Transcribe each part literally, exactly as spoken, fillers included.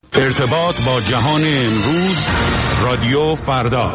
ارتباط با جهان امروز، رادیو فردا.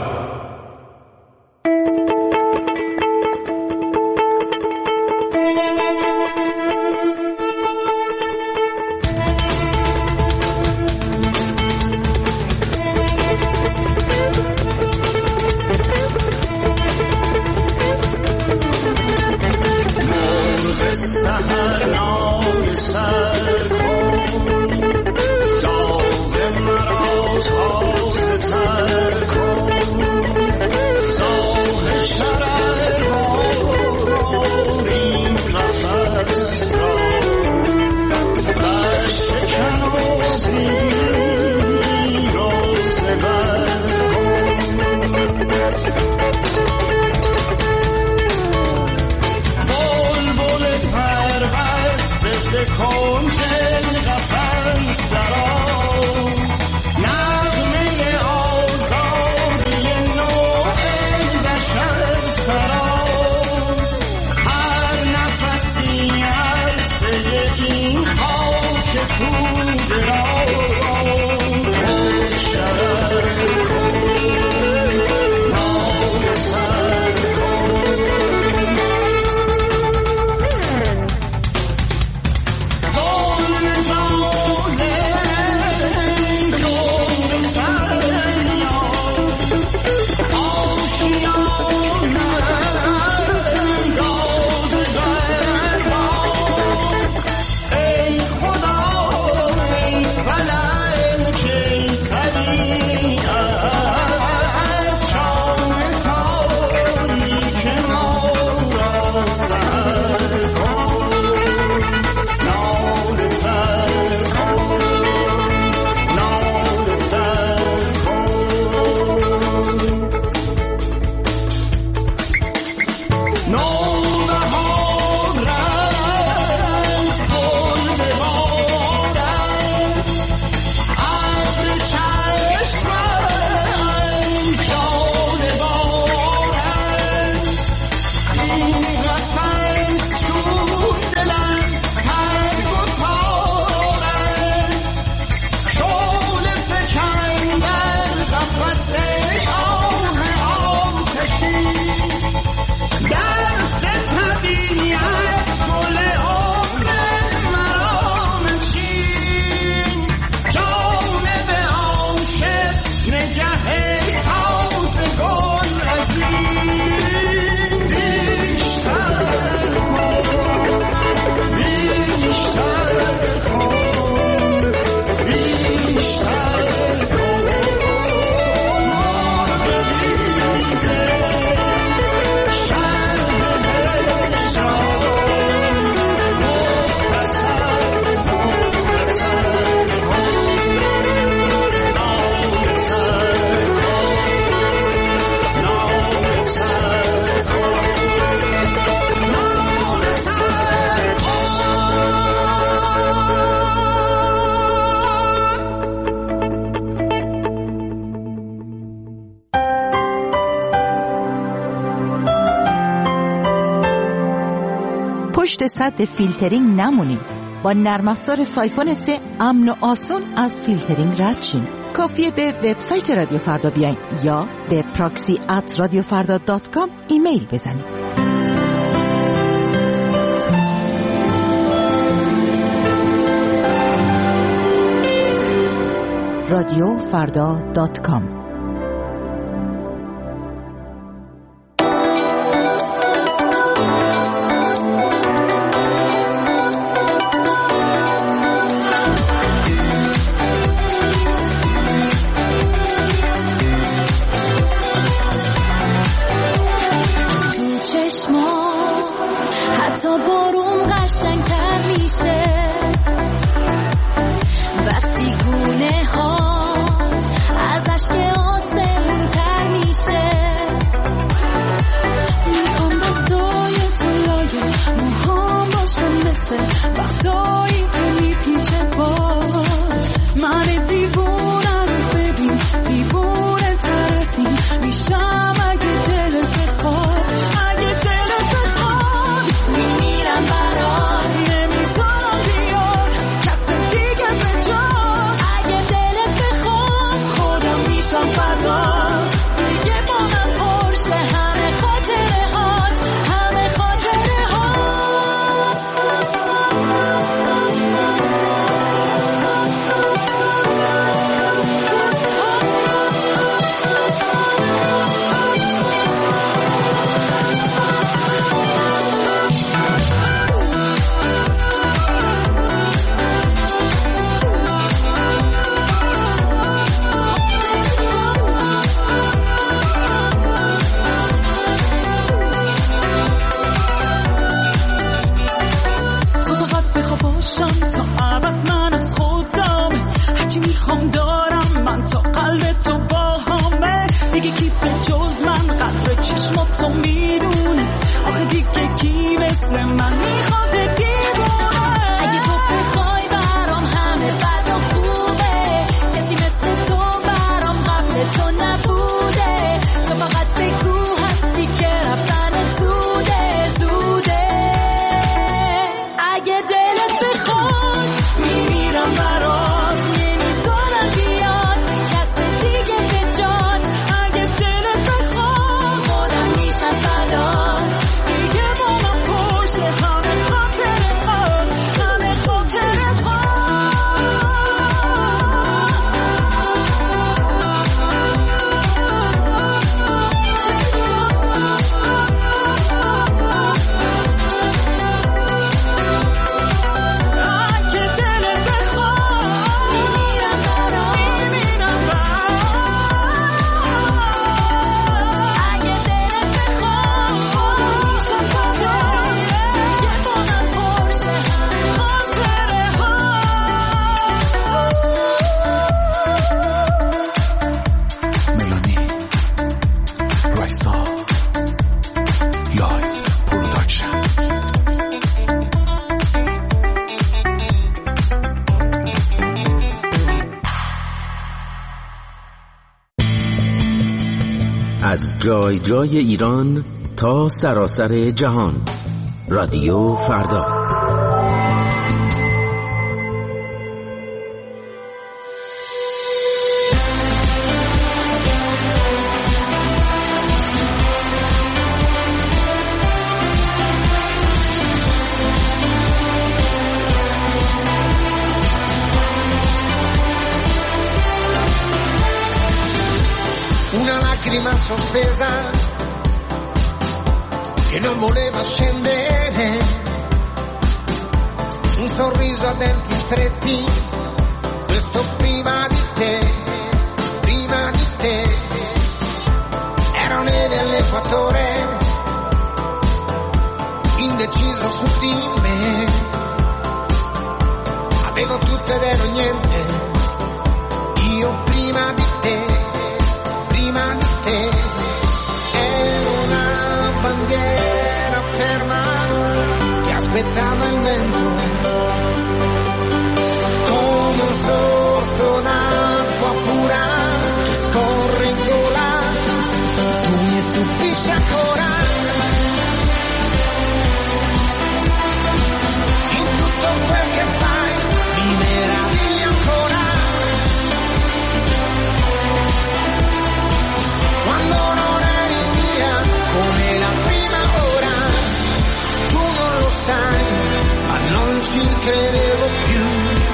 پشت سد فیلترینگ نمونید. با نرم افزار سایفون سه امن و آسون از فیلترینگ رد شین. کافیه به وبسایت رادیو فردا بیاین یا به پراکسی ات رادیو فردا دات کام ایمیل بزنید. رادیو فردا دات کام. وقتی گونه ها از اشک میخوام دارم من تا قلب تو با همه دیگه کیف جز من قدر چشمات تو میدونه آخه دیگه کی مثل من میخواد دیوونه اگه تو بخوای برام همه بد و خوبه کسی مثل تو برام قبل تو نبوده تو فقط بگو هستی که رفتن زوده زوده اگه دلت بخواد میمیرم برات نمیذارم بیاد کس دیگه به جان اگه دلت بخواد خودم میشم فدات دیگه با من پرسه همه خاطرت هات همه خاطرت هات اگه دلت بخواد میمیرم برات میمیرم برات اگه دلت بخواد خودم میشم فدات دیگه با من پرسه همه خاطرت ملانی رایستا لایو پروداکشن. از جای جای ایران تا سراسر جهان، رادیو فردا. Una lacrima sospesa che non voleva scendere, un sorriso a denti stretti, questo prima di te, prima di te, ero neve all'equatore, indeciso su di me, avevo tutto ed ero niente, io prima di te. Prima di te ero una bandiera ferma che aspettava il vento, come un sorso d'acqua pura che scorre in gola, tu mi stupisci ancora, in tutto quel che fai mi meravigli ancora. Quando non eri mia come la prima ora, tu non lo sai, ma non ci credevo più.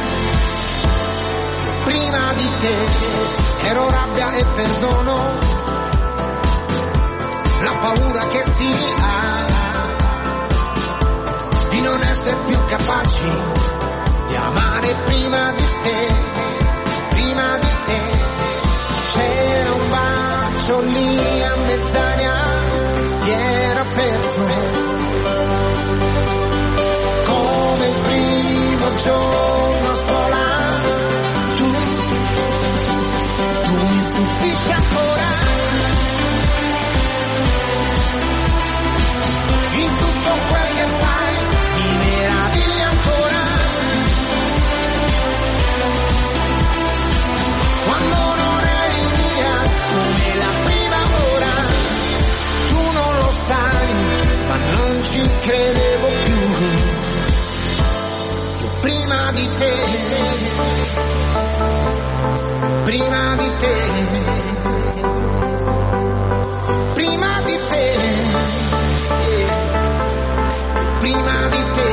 Io prima di te ero rabbia e perdono, la paura che si ha di non essere più capaci di amare prima di te, prima di te. C'era un bacio lì a mezz'aria che si era perso, come il primo giorno a scuola. Tu, tu mi stupisci ancora, in tutto quel che fai mi meravigli ancora. Quando non eri mia come la prima ora, tu non lo sai, ma non ci credevo più. Io prima di te, prima di te, prima di te, prima di te.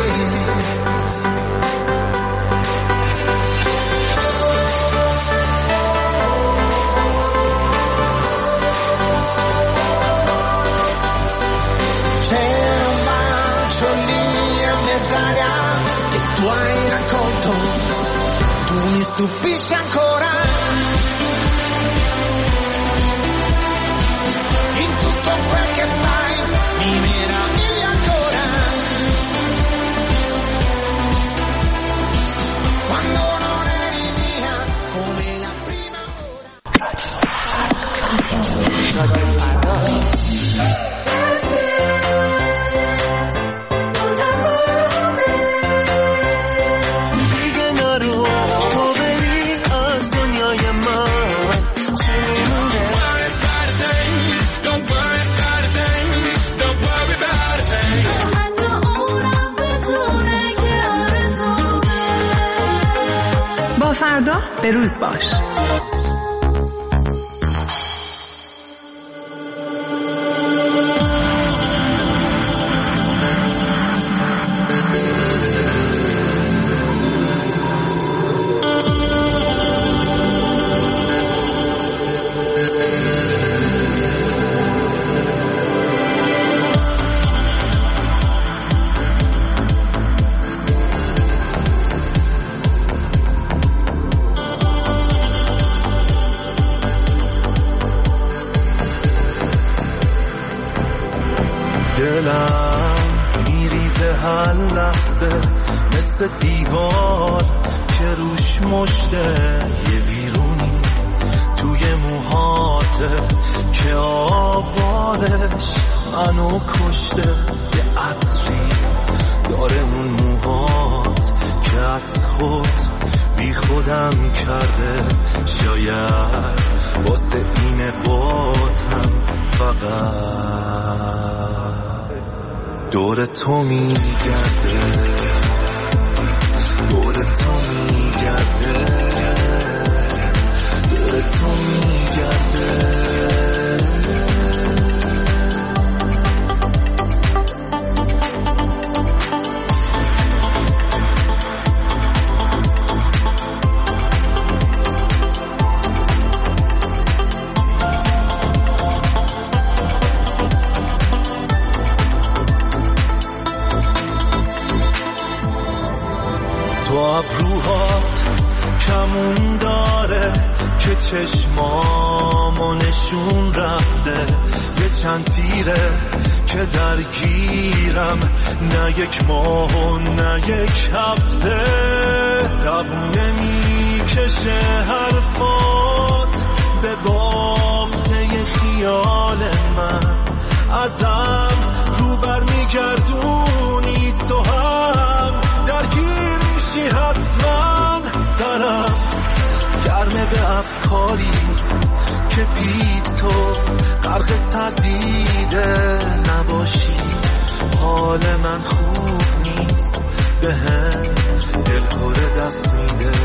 C'era un bacio lì a mezz'aria che tu hai raccolto, tu mi stupisci ancora, in tutto quel che fai mi meravigli ancora. Quando non eri mia come فردا به روز باش. مثل دیوار که روش مشته یه ویرونی توی موهاته که آوارش منو کشته، یه عطری داره اون موهات که از خود بی خودم کرده، شاید واسه این باتم فقط دور تو میگرده، دور تو میگرده، دور تو میگرده. کمون داره که چشمامو نشون رفته، یه چند تیره که درگیرم، نه یک ماه و نه یک هفته. زبون نمیکشه حرفات به بافته خیال من، ازم رو بر میگردونی تو هم درگیر میشی حتما. سرم گرمه به افکاری که بی تو غرق تردیده نباشی، حال من خوب نیست، به هم دلخوره دست میده.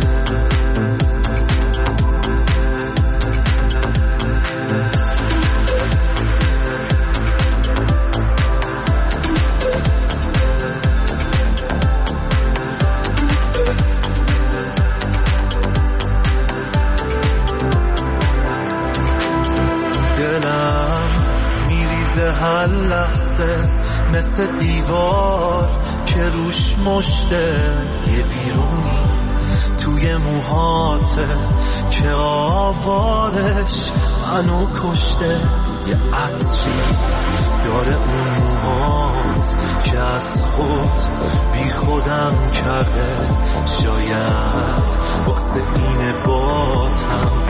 هر لحظه مثل دیوار که روش مشته یه بیرونی توی موهاته که آوارش منو کشته، یه عطری داره اون موهات که از خود بی خودم کرده، شاید واسه این باتم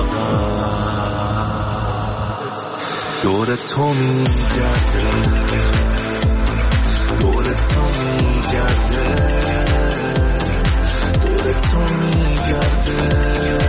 فقط دور تو میگرده، دور تو میگرده، دور تو میگرده.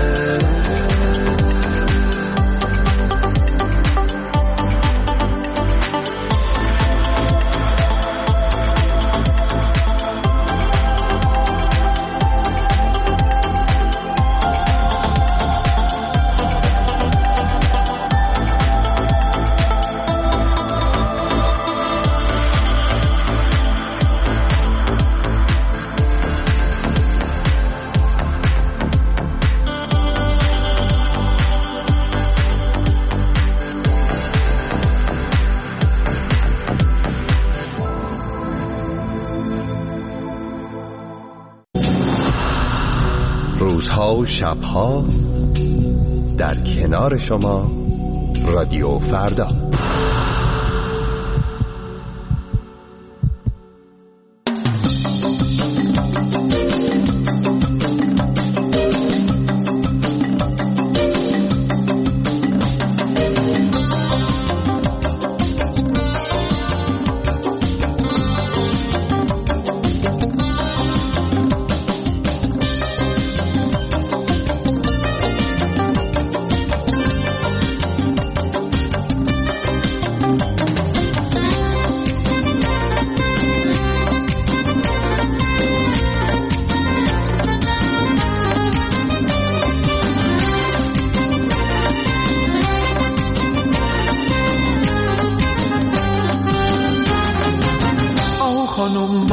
روزها و شبها در کنار شما رادیو فردا.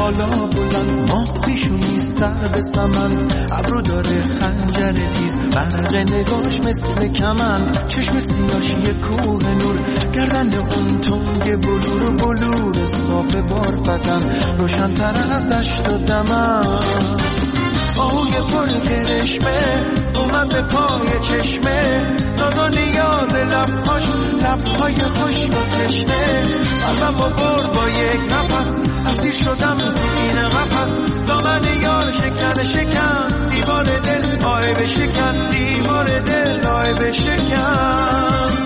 بالا بلند، ماه پیشونی سر به سمن، ابرو داره خنجر تیز، برق نگاش مثل کمن، چشم سیاش یه کوه نور، گردن اون تنگ بلور بلور صاف بارفتن، روشن تر از دشت و دمن. آهوی پر کرشمه اومد به پای چشمه، ناز و نیاز لبهاش، لبهای خشک و تشنه، قلبم با برد با یک نفس، اسیر شدم تو این قفس، دامن یار شکن شکن، دیوار دل آی بشکن، دیوار دل آی بشکن.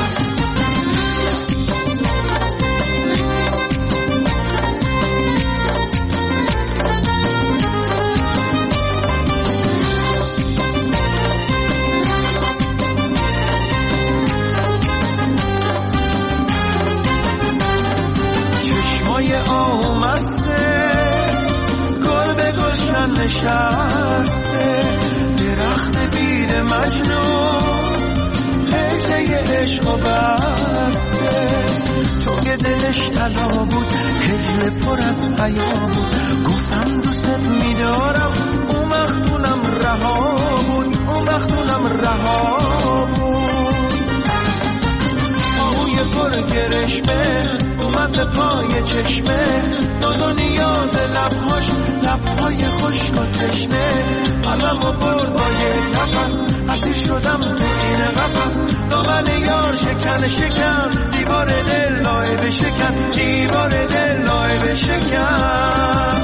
آمسته گل به گلشن نشسته، درخت بید مجنون حیطه عشق و بسته، تو که دلش طلا بود کجل پر از حیا بود، گفتم دوست میدارم اون وقت اونم رها بود، اون وقت اونم رها بود. آهوی پر گرشمه اومد به پای چشمه، ناز و نیاز لبهاش، لبهای خشک و تشنه، قلبم و برد با یک نفس، اسیر شدم تو این قفس، دامن یار شکن شکن، دیوار دل لای بشکن، دیوار دل لای بشکن.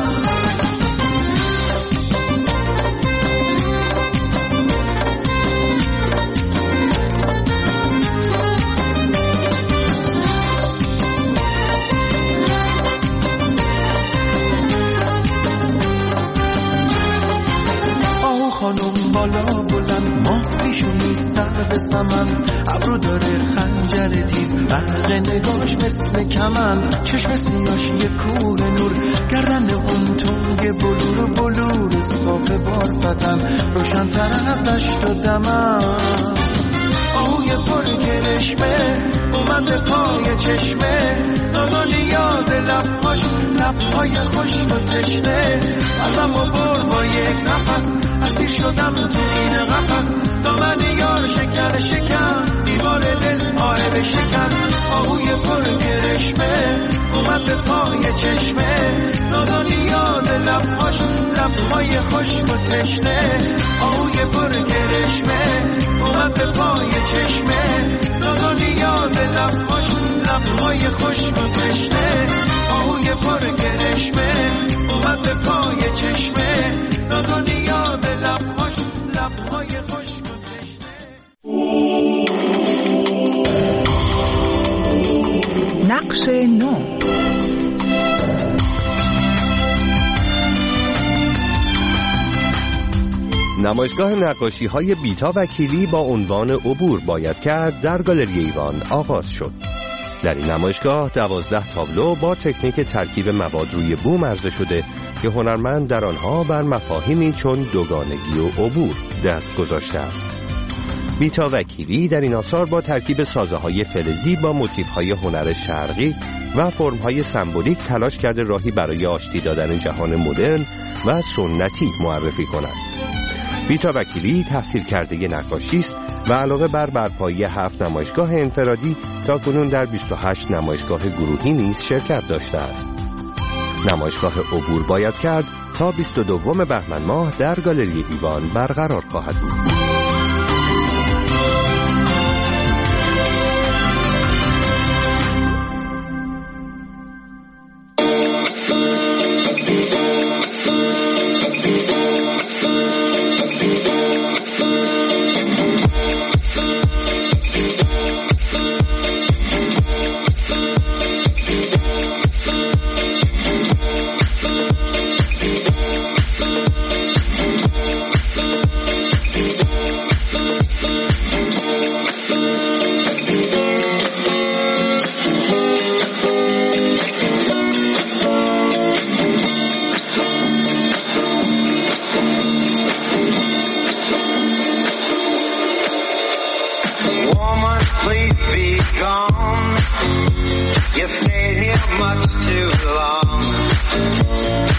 خانم بالا بلند، ماه پیشونی سر به سمن، ابرو داره خنجر تیز، برق نگاش مثل کمن، چشم سیاش یه کوه نور، گردن اون تنگ بلور بلور صاف بارفتن، روشن تر از دشت و دمن. آهوی پر کرشمه اومد به پای چشمه، ناز و نیاز لبهاش، لبهای خشک و تشنه، قلبم و برد با یک نفس، اسیر شدم تو این قفس، دامن یار شکن شکن، دیوار دل آی بشکن. آهوی پر کرشمه اومد به پای چشمه، ناز و نیاز لبهاش، لبهای خشک و تشنه، آهوی پر کرشمه اومد به پای چشمه، ناز و نیاز لبهاش، لبهای خشک و تشنه، آهوی پر کرشمه اومد به پای چشمه، ناز و نیاز لبهاش، لبهای خشک و تشنه. نقش نو. نمایشگاه نقاشی های بیتا وکیلی با عنوان عبور باید کرد در گالری ایوان آغاز شد. در این نمایشگاه دوازده تابلو با تکنیک ترکیب مواد روی بوم عرضه شده که هنرمند در آنها بر مفاهیمی چون دوگانگی و عبور دست گذاشته است. بیتا وکیلی در این آثار با ترکیب سازه های فلزی با موتیف های هنر شرقی و فرم های سمبولیک تلاش کرده راهی برای آشتی دادن جهان مدرن و سنتی معرفی کند. بیتا وکیلی تحصیل کرده نقاشی است و علاوه بر برپایی هفت نمایشگاه انفرادی تاکنون در بیست و هشت نمایشگاه گروهی نیز شرکت داشته است. نمایشگاه عبور باید کرد تا بیست و دوم بهمن ماه در گالری ایوان برقرار خواهد بود. You stayed here much too long.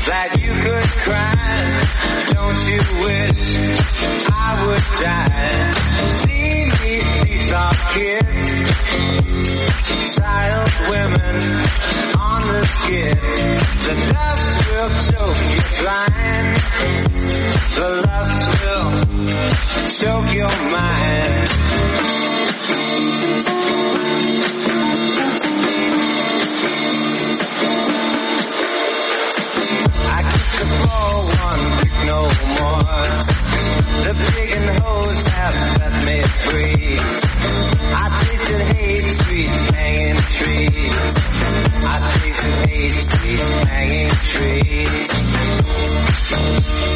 that you could cry. Don't you wish I would die? See me, see soft kids, child women on the skids. The dust will choke you blind. The lust will choke your mind. I kick the ball one, pick no more. The pig and hose have set me free. I tasted hate, sweet hanging trees. I tasted hate, sweet hanging trees.